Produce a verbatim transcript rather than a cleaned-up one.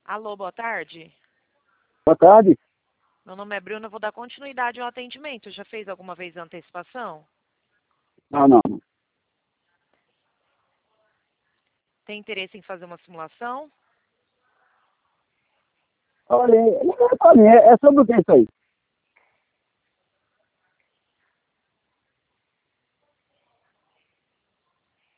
Alô, boa tarde. Boa tarde. Meu nome é Bruna, eu vou dar continuidade ao atendimento. Já fez alguma vez a antecipação? Não, não. Tem interesse em fazer uma simulação? Olha, é, é, é sobre o que isso aí?